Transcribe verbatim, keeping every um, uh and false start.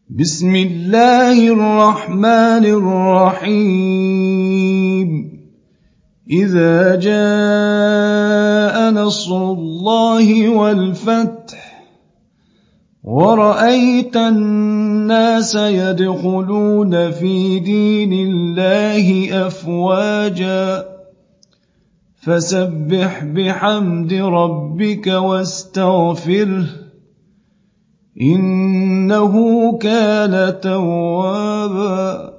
بسم الله الرحمن الرحيم إذا جاء نصر الله والفتح ورأيت الناس يدخلون في دين الله أفواجا فسبح بحمد ربك واستغفره إنه كان توابا